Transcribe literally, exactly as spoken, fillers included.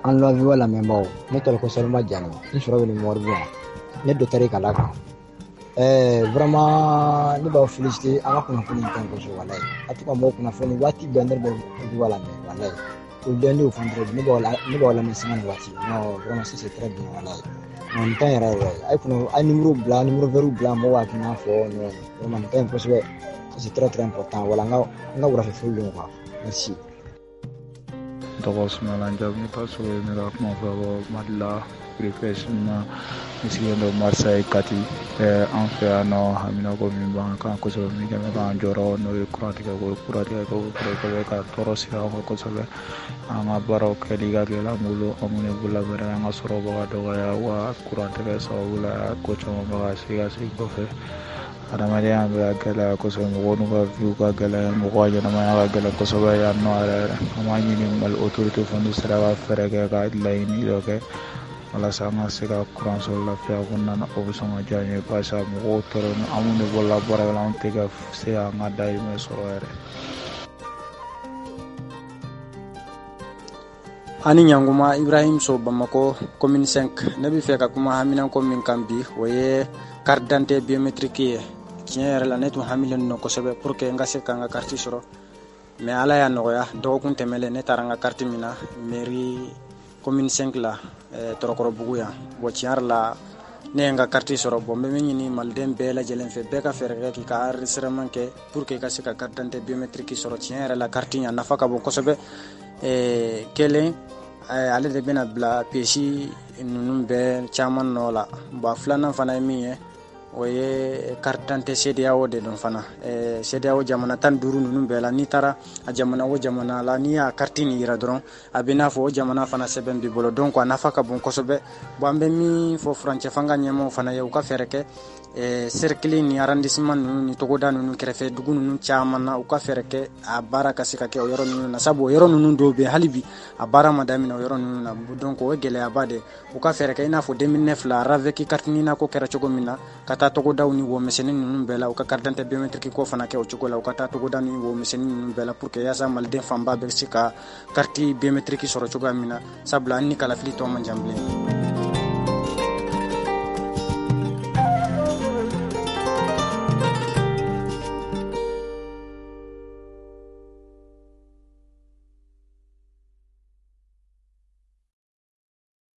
an lɔvi wa lamɛnbaaw ne tɔgɔ ko Salima Jani n sɔrɔ bɛ nin Mɔribugu ne dɔtɛri kala kan ɛɛ vraiment ne b'aw féliciter an ka kunnafoni in kan kosɛbɛ walayi a to ka mɔgɔw kunnafoni waati bɛɛ ne bɛ Mɔribugu wa lamɛn walayi o bɛɛ ne y'o fɔ dɔrɔn ne b'aw ne b'aw lamɛn sanga ni waati non vraiment ça c'est très bien walayi non nin ka ɲi yɛrɛ yɛrɛ a ye kunna a ye numéro bila numéro vert bila mɔgɔw hakilina fɔ non vraiment nin ka ɲi kosɛbɛ ça c'est très très important wala n ka n ka wulafɛ foli don quoi merci. Tɔgɔ Sumala Jaabi ka so ne ka kuma fɔ Madila refresh na misigɛn dɔ Marseille kati an fɛ yan nɔ hamina ko min b'an kan kosɛbɛ min kɛmɛ k'an jɔrɔ n'o ye kurantigɛ ko kurantigɛ ko kosɛbɛ ka tɔɔrɔ sigi an kan kosɛbɛ an ka baaraw kɛli ka gɛlɛ an bolo an minnu bolo bɛrɛ an ka sɔrɔ bɛ ka dɔgɔya wa kurantigɛ sababu la ko caman bɛ ka sigi ka sigi kɔfɛ adamadenya bɛ ka gɛlɛya kosɛbɛ mɔgɔw n'u ka viw ka gɛlɛya mɔgɔw ka ɲɛnamaya ka gɛlɛn kosɛbɛ yan nɔ yɛrɛ yɛrɛ an b'a ɲini Mali autorité fana n'u sera ka fɛɛrɛ kɛ ka laɲini dɔ kɛ walasa an ka se ka kuran sɔrɔ lafiya kɔnɔna na o bɛ sɔn ka diya an ye parce que mɔgɔw tɔɔrɔ ni an minnu de bɔra baara la an tɛ ka se an ka dahirimɛ sɔrɔ yɛrɛ. Ani Ɲankuma Ibrahim So Bamako commune cinq ne bɛ fɛ ka kuma haminanko min kan bi o ye carte d'identité biométrique ye tiɲɛ yɛrɛ la ne tun hamilen don kosɛbɛ pour que n ka se ka n ka carte sɔrɔ mais ala y'a nɔgɔya dɔgɔkun tɛmɛlen ne taara n ka carte min na mairie commune cinq la Tɔrɔkɔrɔbugu yan bon tiɲɛ yɛrɛ la ne ye n ka carte sɔrɔ bon n bɛ min ɲini maliden bɛɛ lajɛlen fɛ bɛɛ ka fɛɛrɛ kɛ k'i ka enregistrement kɛ pour que i ka se ka carte d'identité biométrique sɔrɔ tiɲɛ yɛrɛ la carte in a nafa ka bon kosɛbɛ kelen ale de bɛna bila pesi ninnu bɛɛ caman nɔ la bon filanan fana ye min ye o ye carte d'identité C D E A O de don fana C D E A O jamana tan ni duuru ninnu bɛɛ la n'i taara a jamana o jamana la n'i y'a carte nin yira dɔrɔn a bɛ n'a fɔ o jamana fana sɛbɛn b'i bolo donc a nafa ka bon kosɛbɛ bon an bɛ min fɔ furancɛ fanga ɲɛmaaw fana ye u ka fɛɛrɛ kɛ cercle ni arrondissement ninnu ni togoda ninnu kɛrɛfɛ dugu ninnu caman na u ka fɛɛrɛ kɛ a baara ka se ka kɛ o yɔrɔ ninnu na sabu o yɔrɔ ninnu dɔw bɛ hali bi a baara ma daminɛ o yɔrɔ ninnu na donc o ye gɛlɛyaba de u ka fɛɛrɛ kɛ i n'a fɔ deux mille neuf la RAVEC carte ni na ko kɛra cogo min na ka taa togodaw ni wɔmisɛnnin ninnu bɛɛ la u ka carte d'identité biométrique ko fana kɛ o cogo la u ka taa togoda ni wɔmisɛnnin ninnu bɛɛ la pour que yaasa maliden fanba bɛ se ka carte biométrique sɔrɔ cogoya min na sabula an ni kalafili tɔ man jan bilen.